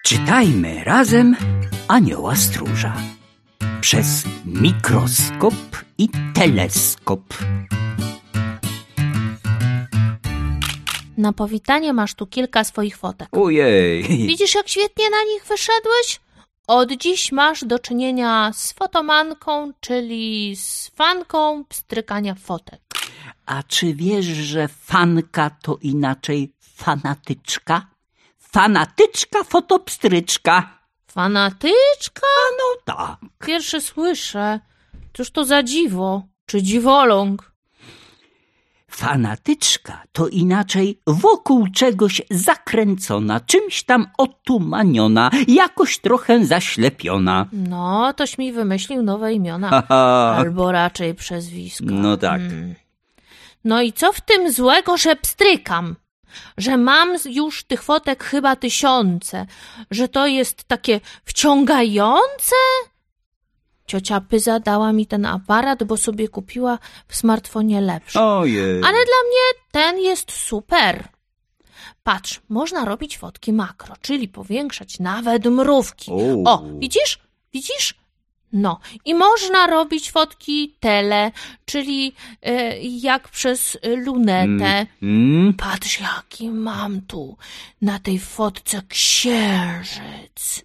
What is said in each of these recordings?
Czytajmy razem Anioła Stróża przez mikroskop i teleskop. Na powitanie masz tu kilka swoich fotek. Ojej! Widzisz, jak świetnie na nich wyszedłeś? Od dziś masz do czynienia z fotomanką, czyli z fanką pstrykania fotek. A czy wiesz, że fanka to inaczej fanatyczka? Fanatyczka fotopstryczka. Fanatyczka? No tak. Pierwszy słyszę. Cóż to za dziwo? Czy dziwoląg? Fanatyczka to inaczej wokół czegoś zakręcona, czymś tam otumaniona, jakoś trochę zaślepiona. No, toś mi wymyślił nowe imiona. Haha. Albo raczej przezwisko. No tak. No i co w tym złego, że pstrykam? Że mam już tych fotek chyba 1000, że to jest takie wciągające? Ciocia Pyza dała mi ten aparat, bo sobie kupiła w smartfonie lepszy. Ojej. Ale dla mnie ten jest super. Patrz, można robić fotki makro, czyli powiększać nawet mrówki. O, widzisz? Widzisz? No, i można robić fotki tele, czyli jak przez lunetę. Patrz, jaki mam tu na tej fotce księżyc.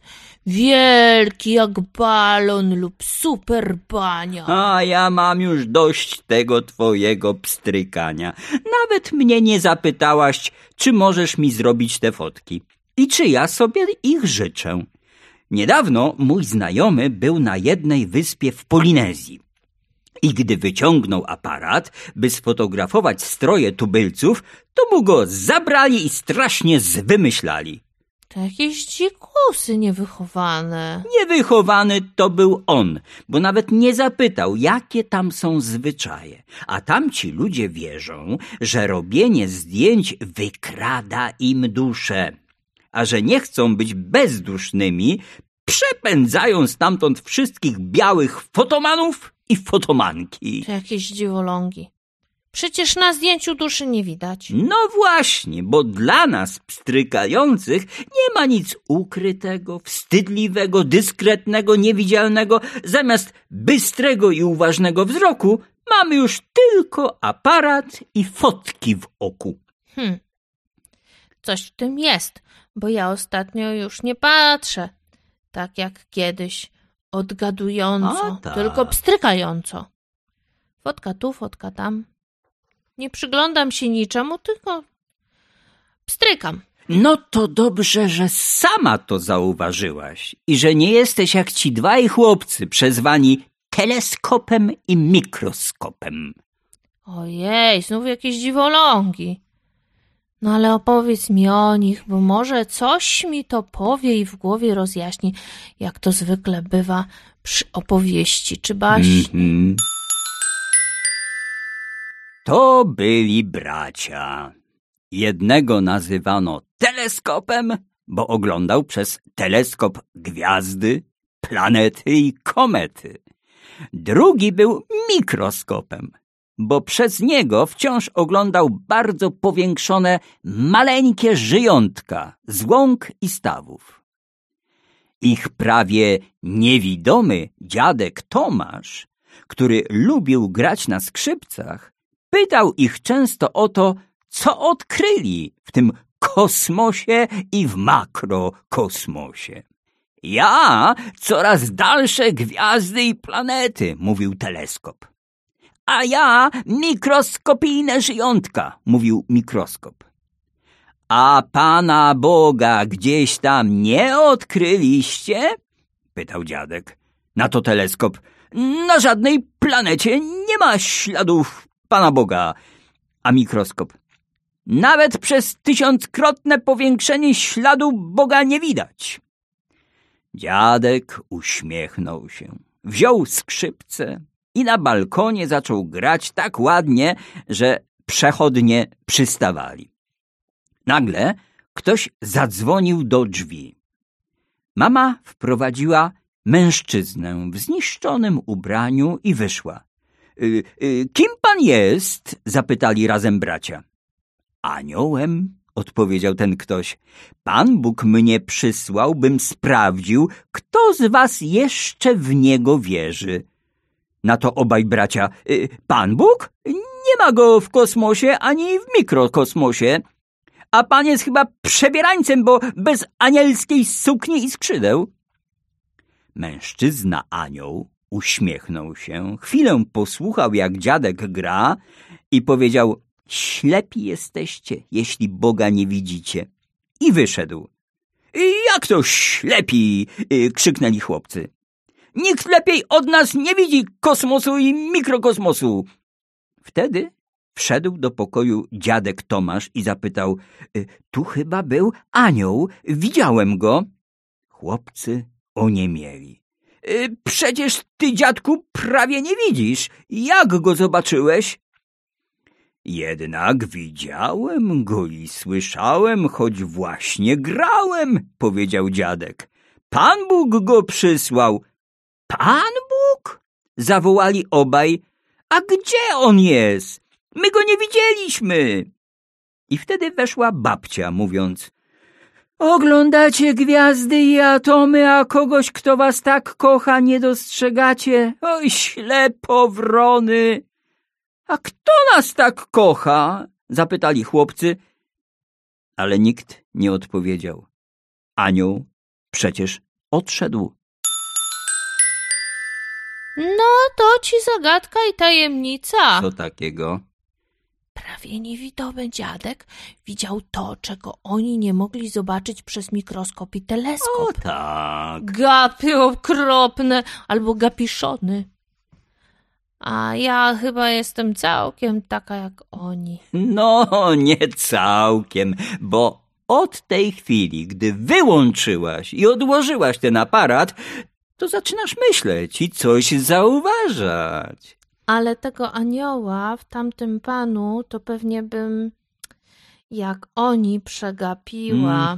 Wielki jak balon lub super bania. A ja mam już dość tego twojego pstrykania. Nawet mnie nie zapytałaś, czy możesz mi zrobić te fotki i czy ja sobie ich życzę. Niedawno mój znajomy był na jednej wyspie w Polinezji i gdy wyciągnął aparat, by sfotografować stroje tubylców, to mu go zabrali i strasznie zwymyślali. To jakieś dzikusy niewychowane. Niewychowany to był on, bo nawet nie zapytał, jakie tam są zwyczaje. A tamci ludzie wierzą, że robienie zdjęć wykrada im duszę. A że nie chcą być bezdusznymi, przepędzają stamtąd wszystkich białych fotomanów i fotomanki. To jakieś dziwolągi. Przecież na zdjęciu duszy nie widać. No właśnie, bo dla nas pstrykających nie ma nic ukrytego, wstydliwego, dyskretnego, niewidzialnego. Zamiast bystrego i uważnego wzroku mamy już tylko aparat i fotki w oku. Coś w tym jest, bo ja ostatnio już nie patrzę tak jak kiedyś, odgadująco, tak. tylko pstrykająco. Fotka tu, fotka tam. Nie przyglądam się niczemu, tylko pstrykam. No to dobrze, że sama to zauważyłaś i że nie jesteś jak ci dwaj chłopcy przezwani teleskopem i mikroskopem. Ojej, znów jakieś dziwolągi. No ale opowiedz mi o nich, bo może coś mi to powie i w głowie rozjaśni, jak to zwykle bywa przy opowieści czy baśni. To byli bracia. Jednego nazywano teleskopem, bo oglądał przez teleskop gwiazdy, planety i komety. Drugi był mikroskopem, bo przez niego wciąż oglądał bardzo powiększone, maleńkie żyjątka z łąk i stawów. Ich prawie niewidomy dziadek Tomasz, który lubił grać na skrzypcach, pytał ich często o to, co odkryli w tym kosmosie i w makrokosmosie. Ja coraz dalsze gwiazdy i planety, mówił teleskop. A ja mikroskopijne żyjątka, mówił mikroskop. A Pana Boga gdzieś tam nie odkryliście? Pytał dziadek. Na to teleskop. Na żadnej planecie nie ma śladów Pana Boga. A mikroskop. Nawet przez 1000-krotne powiększenie śladu Boga nie widać. Dziadek uśmiechnął się, wziął skrzypce i na balkonie zaczął grać tak ładnie, że przechodnie przystawali. Nagle ktoś zadzwonił do drzwi. Mama wprowadziła mężczyznę w zniszczonym ubraniu i wyszła. Kim pan jest? Zapytali razem bracia. Aniołem, odpowiedział ten ktoś. Pan Bóg mnie przysłał, bym sprawdził, kto z was jeszcze w Niego wierzy. Na to obaj bracia, Pan Bóg? Nie ma go w kosmosie ani w mikrokosmosie. A pan jest chyba przebierańcem, bo bez anielskiej sukni i skrzydeł. Mężczyzna anioł uśmiechnął się, chwilę posłuchał, jak dziadek gra i powiedział: ślepi jesteście, jeśli Boga nie widzicie. I wyszedł. Jak to ślepi? Krzyknęli chłopcy. Nikt lepiej od nas nie widzi kosmosu i mikrokosmosu. Wtedy wszedł do pokoju dziadek Tomasz i zapytał: tu chyba był anioł, widziałem go. Chłopcy oniemieli. Przecież ty, dziadku, prawie nie widzisz. Jak go zobaczyłeś? Jednak widziałem go i słyszałem, choć właśnie grałem, powiedział dziadek. Pan Bóg go przysłał. Pan Bóg? Zawołali obaj. A gdzie on jest? My go nie widzieliśmy. I wtedy weszła babcia, mówiąc: oglądacie gwiazdy i atomy, a kogoś, kto was tak kocha, nie dostrzegacie. Oj, ślepowrony! A kto nas tak kocha? Zapytali chłopcy, ale nikt nie odpowiedział. Anioł przecież odszedł. No, to ci zagadka i tajemnica. Co takiego? Prawie niewidomy dziadek widział to, czego oni nie mogli zobaczyć przez mikroskop i teleskop. O tak. Gapy okropne albo gapiszony. A ja chyba jestem całkiem taka jak oni. No, nie całkiem, bo od tej chwili, gdy wyłączyłaś i odłożyłaś ten aparat, to zaczynasz myśleć i coś zauważać. Ale tego anioła w tamtym panu to pewnie bym jak oni przegapiła.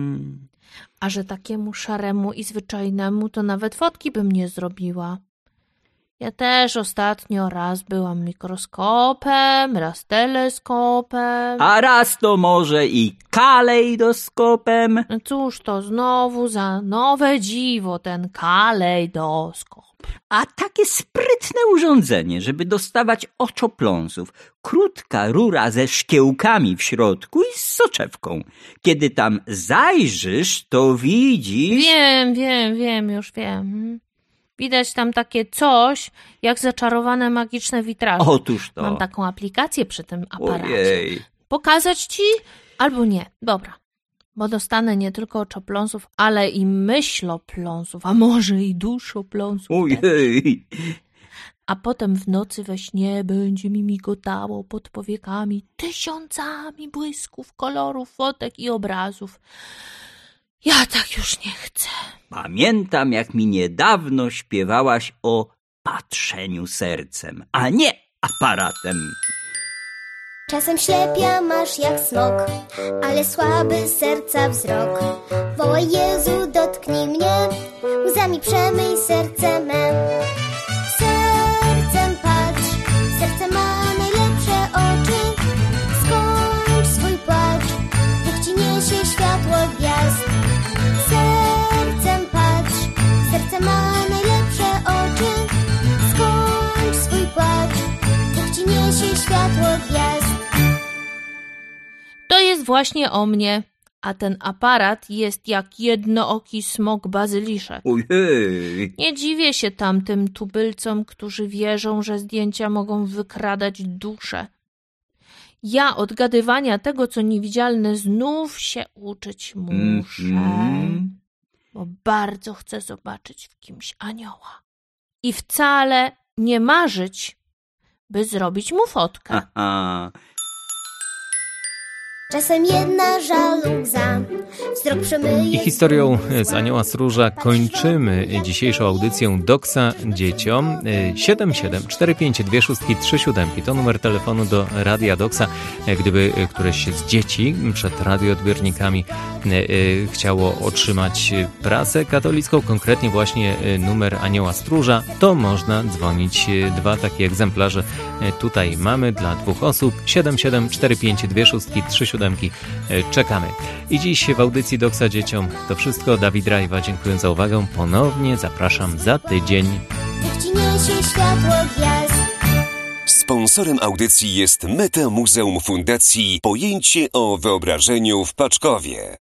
A że takiemu szaremu i zwyczajnemu to nawet fotki bym nie zrobiła. Ja też ostatnio raz byłam mikroskopem, raz teleskopem. A raz to może i kalejdoskopem. Cóż to znowu za nowe dziwo ten kalejdoskop. A takie sprytne urządzenie, żeby dostawać oczopląsów. Krótka rura ze szkiełkami w środku i z soczewką. Kiedy tam zajrzysz, to widzisz... Już wiem. Widać tam takie coś, jak zaczarowane magiczne witraże. Otóż to. Mam taką aplikację przy tym aparacie. Ojej. Pokazać ci albo nie? Dobra. Bo dostanę nie tylko oczopląsów, ale i myślopląsów, a może i duszopląsów. Ojej. A potem w nocy we śnie będzie mi migotało pod powiekami tysiącami błysków, kolorów, fotek i obrazów. Ja tak już nie chcę. Pamiętam, jak mi niedawno śpiewałaś o patrzeniu sercem, a nie aparatem. Czasem ślepia masz jak smok, ale słaby serca wzrok. Wołaj: Jezu, dotknij mnie, łzami przemyj serce me. Sercem patrz, serce ma najlepsze oczy. Skończ swój płacz, niech ci niesie światło gwiazd. Sercem patrz, serce ma najlepsze oczy. Skończ swój płacz, niech ci niesie światło gwiazd. To jest właśnie o mnie, a ten aparat jest jak jednooki smok bazyliszek. Ojej. Nie dziwię się tamtym tubylcom, którzy wierzą, że zdjęcia mogą wykradać duszę. Ja odgadywania tego, co niewidzialne, znów się uczyć muszę, bo bardzo chcę zobaczyć w kimś anioła. I wcale nie marzyć, by zrobić mu fotkę. Aha. Czasem jedna żalu łza w wzrok przemyje. I historią z Anioła Stróża kończymy dzisiejszą audycję Doksa dzieciom. 7745263 to numer telefonu do Radia Doksa. Gdyby któreś z dzieci przed radioodbiornikami chciało otrzymać prasę katolicką, konkretnie właśnie numer Anioła Stróża, to można dzwonić. 2 takie egzemplarze tutaj mamy dla 2 osób. 7745263 czekamy. I dziś w audycji Doksa dzieciom to wszystko. Dawid Rajwa, dziękuję za uwagę. Ponownie zapraszam za tydzień. Niech ci niesie światło gwiazd. Sponsorem audycji jest Metamuzeum Fundacji Pojęcie o Wyobrażeniu w Paczkowie.